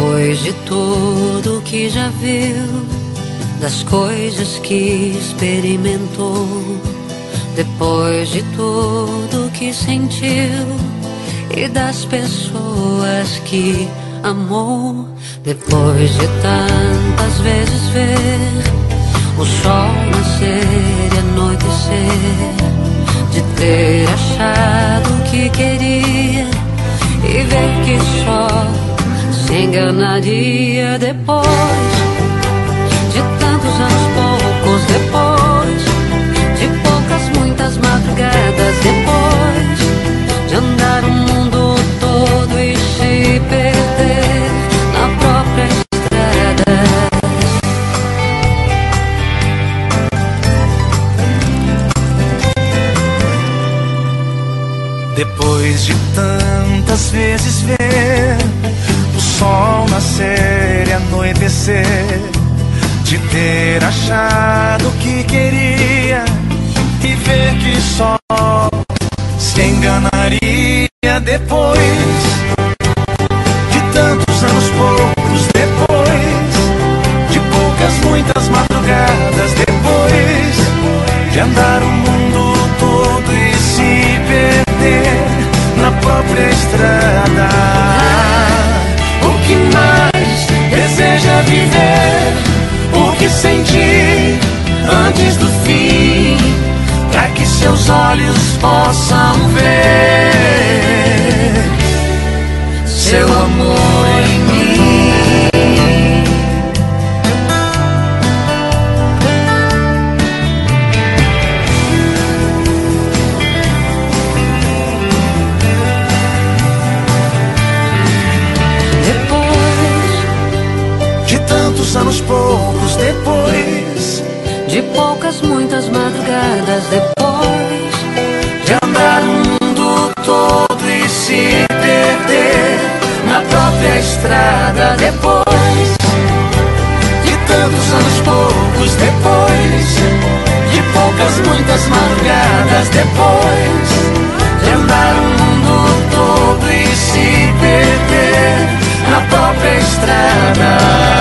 Depois de tudo que já viu, das coisas que experimentou, depois de tudo que sentiu e das pessoas que amou, depois de tantas vezes ver o sol nascer e anoitecer, de ter achado o que queria e ver que só se enganaria, depois de tantos anos, poucos depois, de poucas, muitas madrugadas, depois de andar o mundo todo e se perder na própria estrada. Depois de tantas vezes ver o sol nascer e anoitecer, de ter achado o que queria e ver que só se enganaria, depois de tantos anos, poucos depois, de poucas, muitas madrugadas, depois de andar o mundo todo e se perder na própria estrada. O que mais deseja viver, o que sentir antes do fim, para que seus olhos possam ver seu amor em mim. Anos, poucos depois, de poucas, muitas madrugadas, depois de andar o mundo todo e se perder na própria estrada, depois de tantos anos, poucos depois, de poucas, muitas madrugadas, depois de andar o mundo todo e se perder na própria estrada.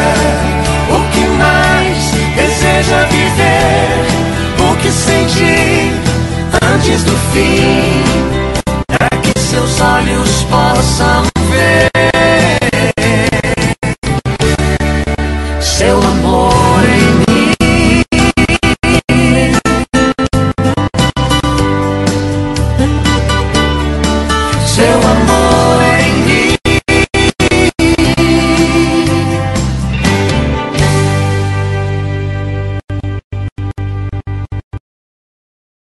Deseja viver, o que sentir antes do fim, para que seus olhos possam ver seu amor em mim. Seu amor